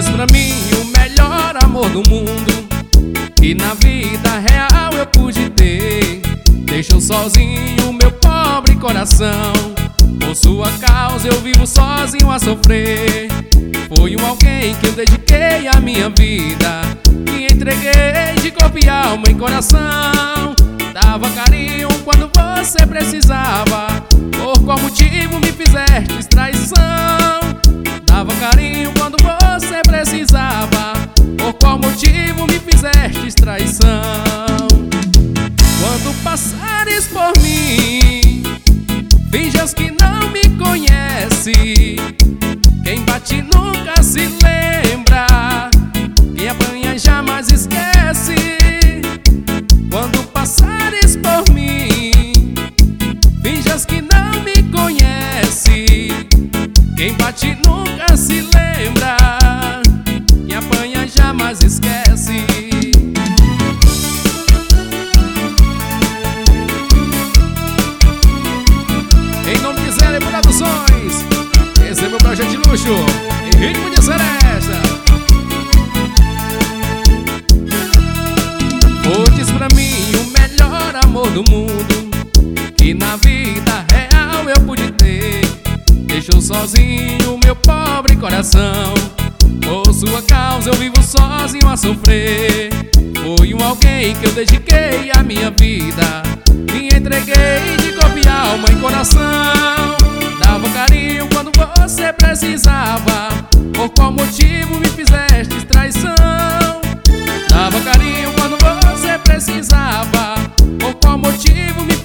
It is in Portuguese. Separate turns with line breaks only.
Fontes pra mim o melhor amor do mundo, que na vida real eu pude ter. Deixou sozinho o meu pobre coração, por sua causa eu vivo sozinho a sofrer. Foi um alguém que eu dediquei a minha vida, me entreguei de corpo e alma e coração. Dava carinho quando você precisava, por qual motivo me fizeste traição? Dava carinho quando você precisava, por qual motivo me fizeste traição? Quando passares por mim, finjas que não me conhece. Quem bate nunca se lembra, quem apanha jamais esquece. Quando passares por mim, finjas que não me conhece. Quem bate nunca se lembra, quem apanha jamais esquece. Em nome de Zé Produções, esse é meu projeto de luxo, em ritmo de seresta. Fontes pra mim o melhor amor do mundo, que na vida real eu pude ter. Deixou sozinho o meu pobre coração, por sua causa eu vivo sozinho a sofrer. Foi um alguém que eu dediquei a minha vida, me entreguei de corpo e alma e coração. Dava carinho quando você precisava, por qual motivo me fizeste traição? Dava carinho quando você precisava, por qual motivo me